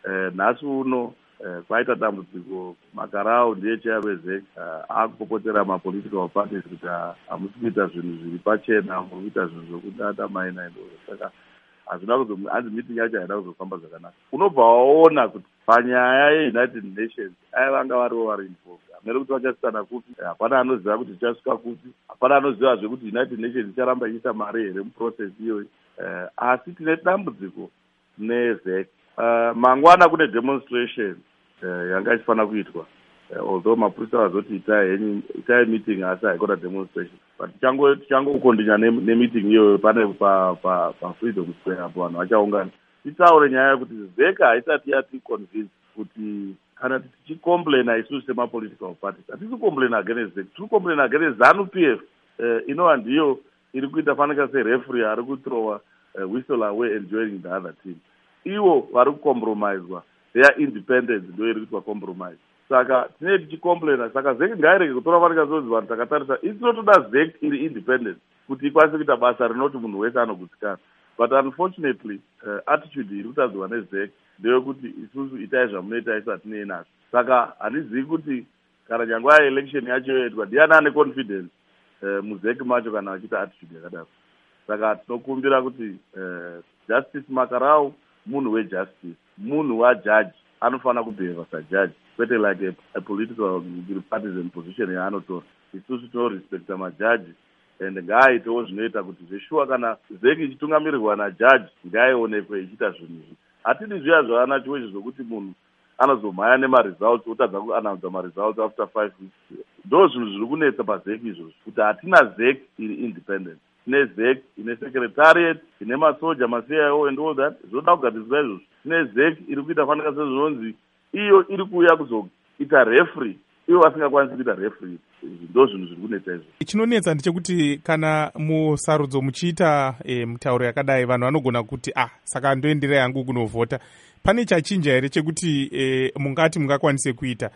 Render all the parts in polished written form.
nhasi uno kwaita dambudziko makarau ndiye chair wezek akupopotera mapolitical parties kuti hamusi kuita zvinhu zviri pachena, muri kuita zvinhu zvokudata maina indo. Saka hazvina hanzi meeting yacho haida kuzofamba zvakanaka. Unobva waona kuti panyaya yeUnited Nations vanga varivo vari involved. Hamene kuti vachasitana kupi, hapana anoziva kuti ichasvika kupi, hapana anoziva zvekuti United Nations icharamba ichiisa mari here muprocess iyoyi. Asi tine dambudziko nezek. Mangwana kune demonstration yanga ichifanira kuitwa, although mapurisa vazoti itai meeting asi haikona demonstration, but tichangokondinya nemeeting iyoyo pane paFreedom Square apo vanhu vachaungana titaure nyaya yekuti zeka haisati yati convince kuti kana tichicomplaina isusu semapolitical parties hatisi kucomplain against zek, tiri kucomplain against ZANU-PF inova ndiyo iri kuita fanika sereferee ari kuthrowa whistle away and joining the other team. Ivo vari kucompromiswa, their independence ndo iri kuitwa compromise. Saka tine tichicomplaina, saka zek ngairege kutora fanika zonzi vanhu takatarisa isi totoda zek iri independent kuti ikwanise kuita basa rinoti munhu wese anogutsikana. But unfortunately attitude iri kutadzwa nezek ndeyekuti isusu itai zvamunoita isati nenazo. Saka handizivi kuti kana nyangwa election yacho yoitwa ndiani ane confidence muzeki macho kana achiita attitude yakadaro. Saka tinokumbira kuti Justice Makarau munhu wejustice, munhu wajudge anofanira kubehava sajudge, kwete like a political partisan position yaanotora. Isusu tinorespekta majaji and ngaaitewo zvinoita kuti zveshuwa kana zeki ichitungamirirwa najudge ngaaionekwe ichiita zvinhu izvi. Hatidi zviya zvavanacho izvi zvokuti munhu anozomhanya nemaresults otadza kuannounce maresults after 5 weeks. Ndo zvinhu zviri kunetsa pazeki izvozvo kuti hatina zeki iri independent. Tine zek ine secretariat, ine masoja, ma-CIO and all that. Zvoda kugadzirisa izvozvo. Tine zek iri kuita fanika sezvinonzi iyo iri kuuya kuzoita referee, ivo vasingakwanisi kuita referee. Ndo zvinhu zviri kunetsa izvozvo. Chinonetsa ndechekuti kana musarudzo muchiita mitauro yakadai vanhu vanogona kuti saka ndoenderai hangu kunovhota. Pane chachinja here chekuti mungati mungakwanise kuita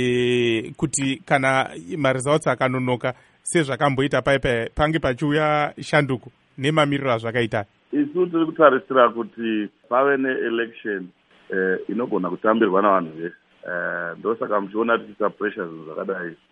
kuti kana maresults akanonoka sezvakamboita pange pachiuya shanduko nemamiriro azvakaita? Isu tiri kutarisira kuti pave neelection inogona kutambirwa navanhu vese. Ndosaka muchiona tichiisa pressure zvinhu zvakadai.